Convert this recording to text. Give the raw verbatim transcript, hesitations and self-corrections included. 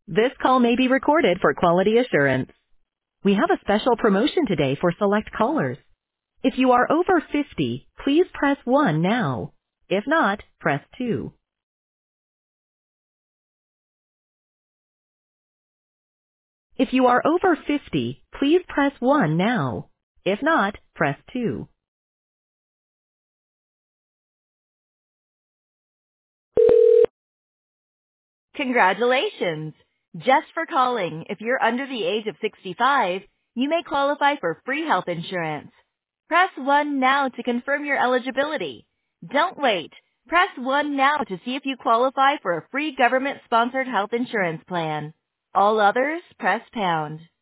This call may be recorded for quality assurance. We have a special promotion today for select callers. If you are over fifty, please press one now. If not, press two. If you are over fifty, please press one now. If not, press two. Congratulations! Just for calling, if you're under the age of sixty-five, you may qualify for free health insurance. Press one now to confirm your eligibility. Don't wait. Press one now to see if you qualify for a free government-sponsored health insurance plan. All others, press pound.